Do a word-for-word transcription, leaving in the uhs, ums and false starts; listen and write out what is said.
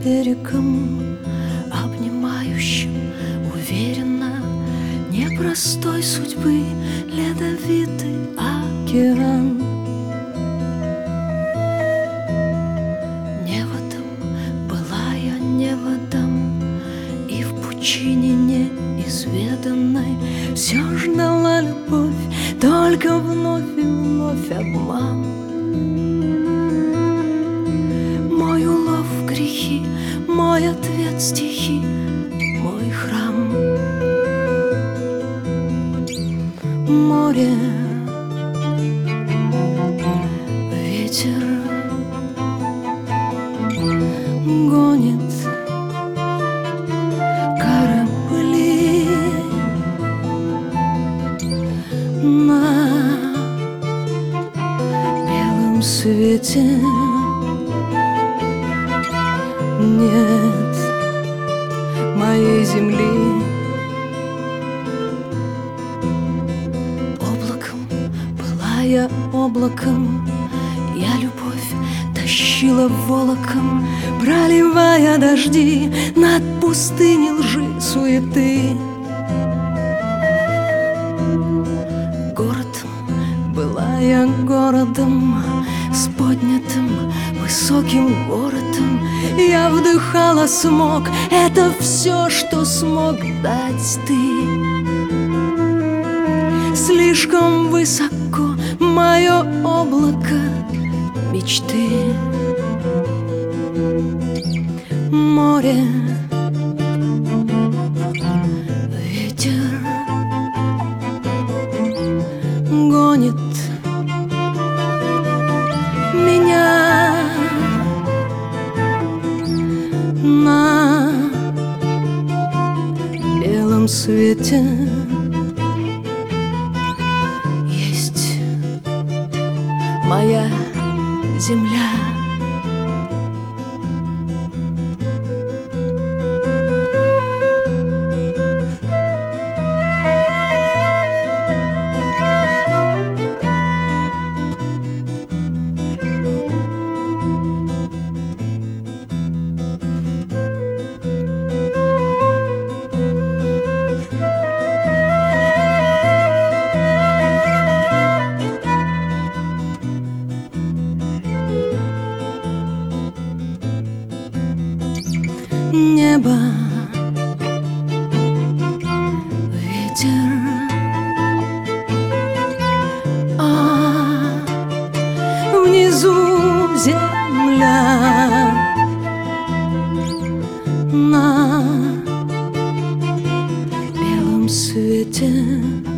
берегом, обнимающим уверенно непростой судьбы ледовитый океан. Неводом была я неводом, и в пучине неизведанной все ждала любовь, только вновь и вновь обман. Мой улов — грехи, мой ответ — стихи, мой храм. Море, ветер гонит корабли на белом свете. Нет моей земли. Облаком была я облаком, я любовь тащила волоком, проливая дожди над пустыней лжи, суеты. Городом была я городом, с поднятым высоким воротом. Я вдыхала смог, это все, что смог дать ты. Слишком высоко мое облако мечты. Море, ветер гонит меня на белом свете. Есть моя земля. Небо, ветер, а внизу земля. На белом свете.